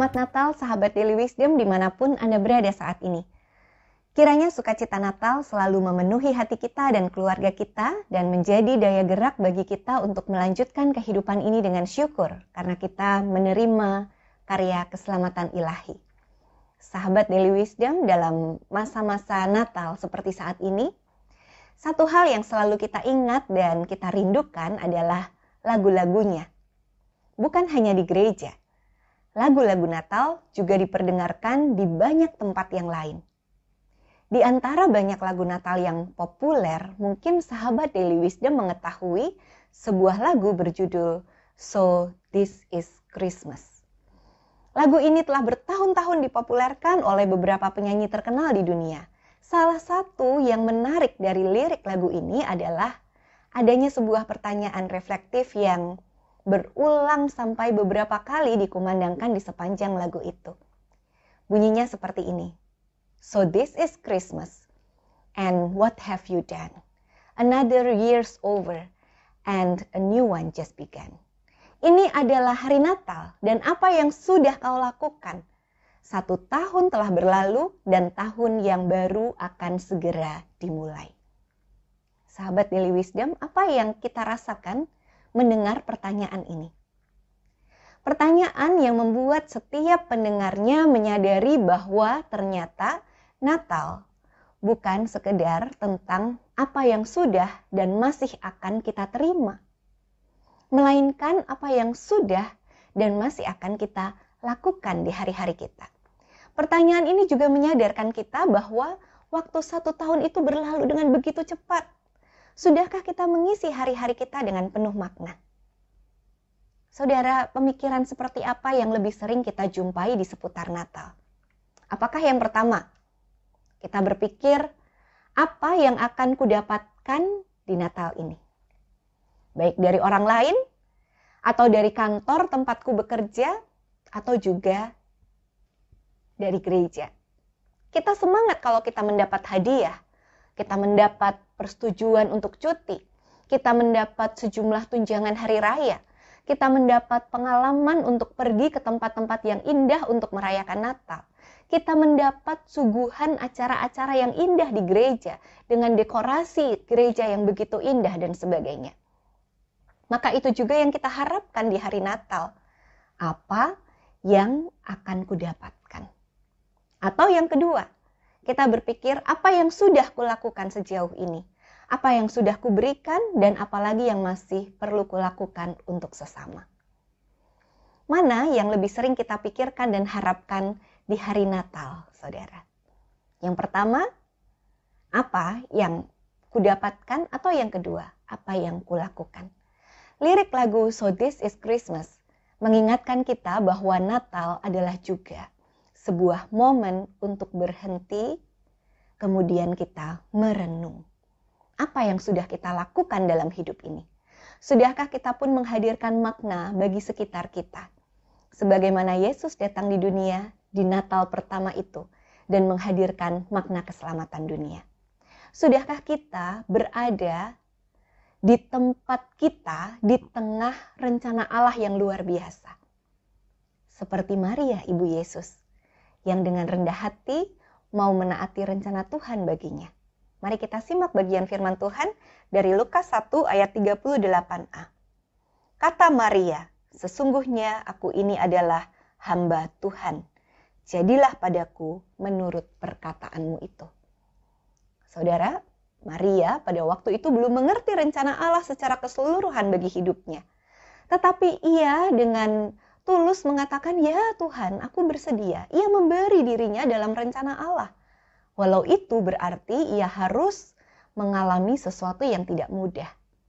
Selamat Natal sahabat Daily Wisdom dimanapun Anda berada saat ini. Kiranya sukacita Natal selalu memenuhi hati kita dan keluarga kita dan menjadi daya gerak bagi kita untuk melanjutkan kehidupan ini dengan syukur karena kita menerima karya keselamatan ilahi. Sahabat Daily Wisdom, dalam masa-masa Natal seperti saat ini, satu hal yang selalu kita ingat dan kita rindukan adalah lagu-lagunya. Bukan hanya di gereja. Lagu-lagu Natal juga diperdengarkan di banyak tempat yang lain. Di antara banyak lagu Natal yang populer, mungkin sahabat Daily Wisdom mengetahui sebuah lagu berjudul So This Is Christmas. Lagu ini telah bertahun-tahun dipopulerkan oleh beberapa penyanyi terkenal di dunia. Salah satu yang menarik dari lirik lagu ini adalah adanya sebuah pertanyaan reflektif yang berulang sampai beberapa kali dikumandangkan di sepanjang lagu itu. Bunyinya seperti ini. So this is Christmas, and what have you done? Another year's over, and a new one just began. Ini adalah hari Natal, dan apa yang sudah kau lakukan? 1 tahun telah berlalu, dan tahun yang baru akan segera dimulai. Sahabat Daily Wisdom, apa yang kita rasakan mendengar pertanyaan ini? Pertanyaan yang membuat setiap pendengarnya menyadari bahwa ternyata Natal bukan sekedar tentang apa yang sudah dan masih akan kita terima, melainkan apa yang sudah dan masih akan kita lakukan di hari-hari kita. Pertanyaan ini juga menyadarkan kita bahwa waktu 1 tahun itu berlalu dengan begitu cepat. Sudahkah kita mengisi hari-hari kita dengan penuh makna? Saudara, pemikiran seperti apa yang lebih sering kita jumpai di seputar Natal? Apakah yang pertama, kita berpikir apa yang akan kudapatkan di Natal ini? Baik dari orang lain, atau dari kantor tempatku bekerja, atau juga dari gereja. Kita semangat kalau kita mendapat hadiah, kita mendapat persetujuan untuk cuti, kita mendapat sejumlah tunjangan hari raya, kita mendapat pengalaman untuk pergi ke tempat-tempat yang indah untuk merayakan Natal. Kita mendapat suguhan acara-acara yang indah di gereja dengan dekorasi gereja yang begitu indah dan sebagainya. Maka itu juga yang kita harapkan di hari Natal. Apa yang akan kudapatkan? Atau yang kedua, kita berpikir apa yang sudah kulakukan sejauh ini, apa yang sudah kuberikan dan apalagi yang masih perlu kulakukan untuk sesama. Mana yang lebih sering kita pikirkan dan harapkan di hari Natal, saudara? Yang pertama, apa yang kudapatkan, atau yang kedua, apa yang kulakukan? Lirik lagu So This Is Christmas mengingatkan kita bahwa Natal adalah juga sebuah momen untuk berhenti, kemudian kita merenung. Apa yang sudah kita lakukan dalam hidup ini? Sudahkah kita pun menghadirkan makna bagi sekitar kita? Sebagaimana Yesus datang di dunia di Natal pertama itu dan menghadirkan makna keselamatan dunia. Sudahkah kita berada di tempat kita di tengah rencana Allah yang luar biasa? Seperti Maria, ibu Yesus, yang dengan rendah hati mau menaati rencana Tuhan baginya. Mari kita simak bagian firman Tuhan dari Lukas 1 ayat 38a. Kata Maria, sesungguhnya aku ini adalah hamba Tuhan. Jadilah padaku menurut perkataanmu itu. Saudara, Maria pada waktu itu belum mengerti rencana Allah secara keseluruhan bagi hidupnya. Tetapi ia dengan tulus mengatakan, ya Tuhan, aku bersedia. Ia memberi dirinya dalam rencana Allah. Walau itu berarti ia harus mengalami sesuatu yang tidak mudah.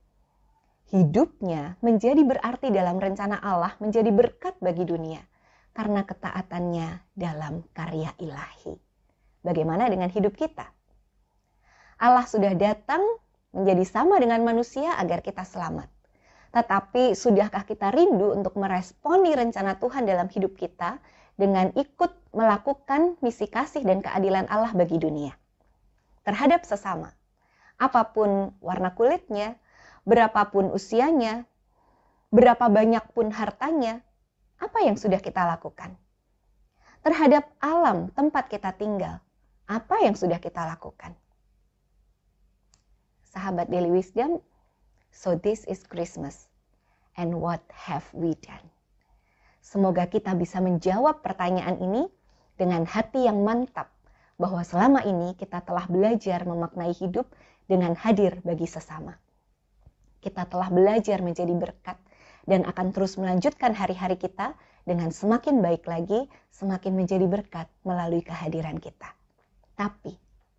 Hidupnya menjadi berarti dalam rencana Allah, menjadi berkat bagi dunia. Karena ketaatannya dalam karya ilahi. Bagaimana dengan hidup kita? Allah sudah datang menjadi sama dengan manusia agar kita selamat. Tetapi sudahkah kita rindu untuk meresponi rencana Tuhan dalam hidup kita dengan ikut melakukan misi kasih dan keadilan Allah bagi dunia? Terhadap sesama, apapun warna kulitnya, berapapun usianya, berapa banyak pun hartanya, apa yang sudah kita lakukan? terhadap alam tempat kita tinggal, apa yang sudah kita lakukan? Sahabat Daily Wisdom, so this is Christmas, and what have we done? Semoga kita bisa menjawab pertanyaan ini dengan hati yang mantap, bahwa selama ini kita telah belajar memaknai hidup dengan hadir bagi sesama. Kita telah belajar menjadi berkat dan akan terus melanjutkan hari-hari kita dengan semakin baik lagi, semakin menjadi berkat melalui kehadiran kita. Tapi,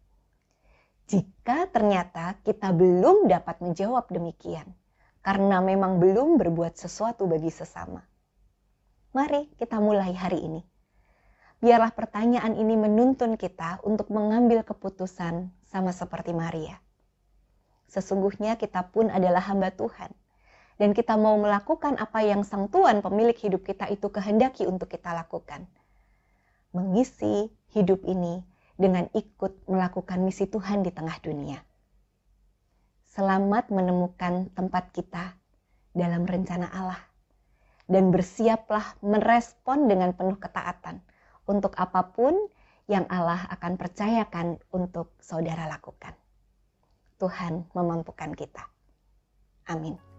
jika ternyata kita belum dapat menjawab demikian, karena memang belum berbuat sesuatu bagi sesama, mari kita mulai hari ini. Biarlah pertanyaan ini menuntun kita untuk mengambil keputusan sama seperti Maria. Sesungguhnya kita pun adalah hamba Tuhan. Dan kita mau melakukan apa yang Sang Tuhan pemilik hidup kita itu kehendaki untuk kita lakukan. Mengisi hidup ini dengan ikut melakukan misi Tuhan di tengah dunia. Selamat menemukan tempat kita dalam rencana Allah. Dan bersiaplah merespon dengan penuh ketaatan untuk apapun yang Allah akan percayakan untuk saudara lakukan. Tuhan memampukan kita. Amin.